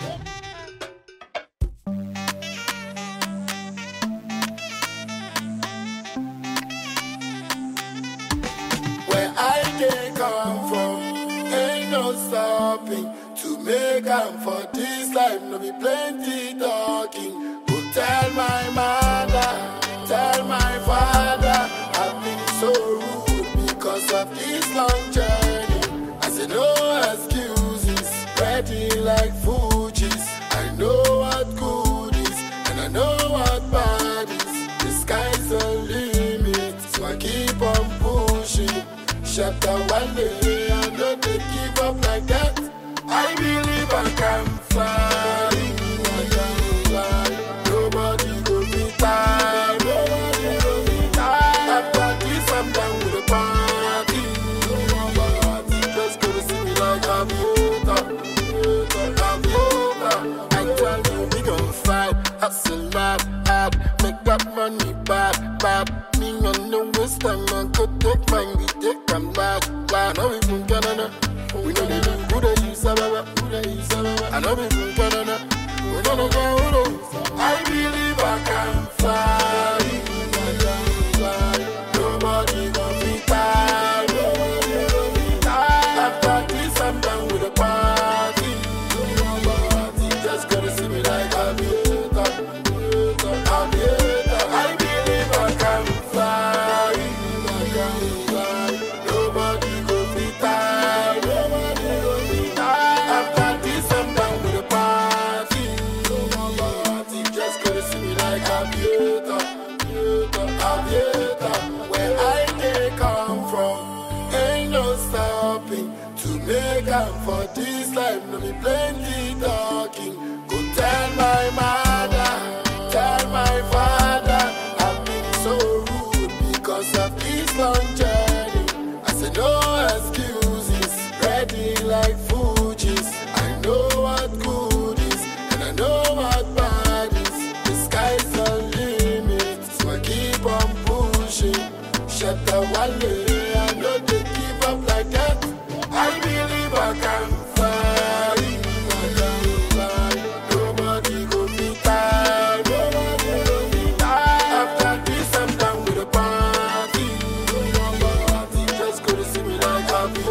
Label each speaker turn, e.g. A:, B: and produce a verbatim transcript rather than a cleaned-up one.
A: Where I can come from, ain't no stopping. To make am for this life, no be plenty talking. Go tell my mother, tell my father, I've been so rude because of this long journey. I say no excuses, ready like Fuji's. I know what good is, and I know what bad is. The sky's the limit, so I keep on pushing. Shut up one day, I know they give up like that. I believe I can fly, I can fly. Nobody go be tired, nobody go be tired. After this I'm done with the party. Nobody just gonna see me like a beautiful, beautiful. I tell you we gon' fight, hustle hard, hard. Make that money bad, bad. Me on no waste time, I could take mine, we take them bad, bad. Now we from Canada. We know they do who they use, who they use, I know we from Canada. We don't know who they use. I believe I can fly, I can fly. Nobody gon' be tired, nobody gon' be tired. After this I'm done with the party. Nobody just gonna see me like a beautiful, beautiful, beautiful. I believe I can fly, I can fly. Nobody gon' be tired. Where I can come from, ain't no stopping. To make up for this life, no be plenty talking. Go tell my mother, tell my father, I've been so rude because of this long journey. I say no excuses, ready like Fuji's. I know what good is, and I know what bad is. The sky's the limit, so I keep on pushing. Shut up one day, I know they give up like that. I believe I can fly, I can fly. Nobody go be tired, nobody go be tired. After this I'm done with the party. Nobody just gonna see me like a